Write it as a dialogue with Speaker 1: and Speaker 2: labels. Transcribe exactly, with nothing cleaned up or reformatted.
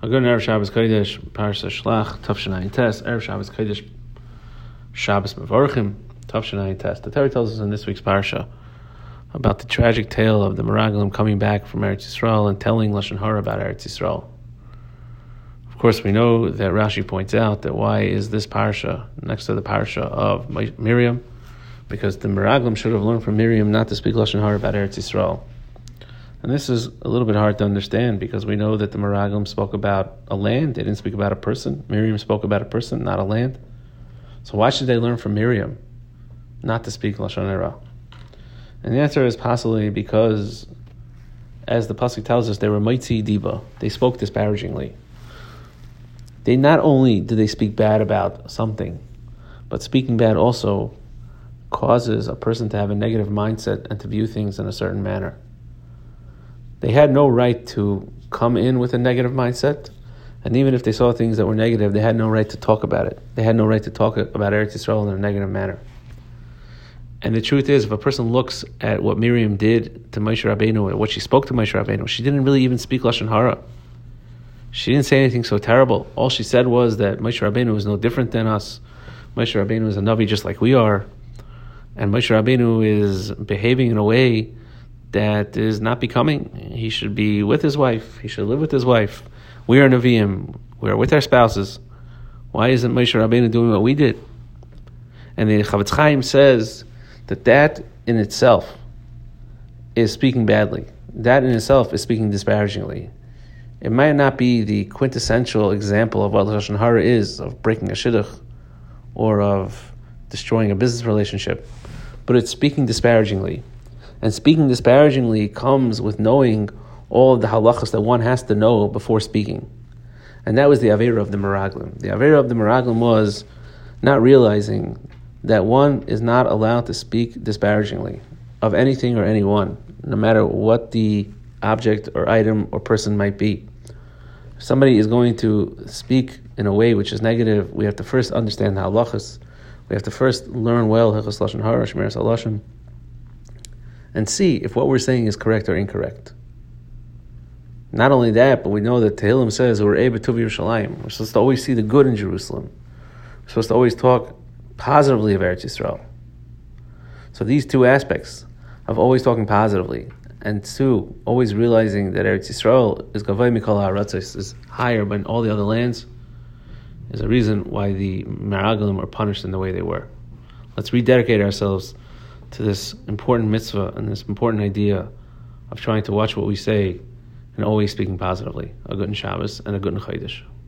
Speaker 1: A good Erev Shabbos Kodesh, Parasha Shlach, Tavshayin Tes, Erev Shabbos Kodesh, Shabbos Mevorchim, Tavshayin Tes. The Torah tells us in this week's Parasha about the tragic tale of the Meraglim coming back from Eretz Yisrael and telling Lashon Hara about Eretz Yisrael. Of course, we know that Rashi points out that why is this Parasha next to the Parasha of Miriam? Because the Meraglim should have learned from Miriam not to speak Lashon Hara about Eretz Yisrael. And this is a little bit hard to understand because we know that the Meraglim spoke about a land, they didn't speak about a person. Miriam spoke about a person, not a land. So why should they learn from Miriam not to speak Lashon Hara? And the answer is possibly because, as the pasuk tells us, they were Maitzi Diba. They spoke disparagingly. They not only did they speak bad about something, but speaking bad also causes a person to have a negative mindset and to view things in a certain manner. They had no right to come in with a negative mindset, and even if they saw things that were negative, they had no right to talk about it. They had no right to talk about Eretz Yisrael in a negative manner. And the truth is, if a person looks at what Miriam did to Moshe Rabbeinu, and what she spoke to Moshe Rabbeinu, she didn't really even speak Lashon Hara. She didn't say anything so terrible. All she said was that Moshe Rabbeinu is no different than us. Moshe Rabbeinu is a Navi just like we are. And Moshe Rabbeinu is behaving in a way that is not becoming. He should be with his wife. He should live with his wife. We are Nevi'im. We are with our spouses. Why isn't Moshe Rabbeinu doing what we did? And the Chavetz Chaim says that that in itself is speaking badly. That in itself is speaking disparagingly. It might not be the quintessential example of what Lashon Hara is, of breaking a shidduch or of destroying a business relationship, but it's speaking disparagingly. And speaking disparagingly comes with knowing all of the halachas that one has to know before speaking. And that was the Aveira of the Meraglim. The Aveira of the Meraglim was not realizing that one is not allowed to speak disparagingly of anything or anyone, no matter what the object or item or person might be. If somebody is going to speak in a way which is negative, we have to first understand the halachas. We have to first learn well Hilchos Lashon Hara, Shmiras HaLashon, and see if what we're saying is correct or incorrect. Not only that, but we know that Tehillim says we're able to Yerushalayim. We're supposed to always see the good in Jerusalem. We're supposed to always talk positively of Eretz Yisrael. So these two aspects of always talking positively, and two, always realizing that Eretz Yisrael is Gavay Mikol HaAratzos, is higher than all the other lands, is a reason why the Meraglim were punished in the way they were. Let's rededicate ourselves to this important mitzvah and this important idea of trying to watch what we say and always speaking positively. A good Shabbos and a good Chodesh.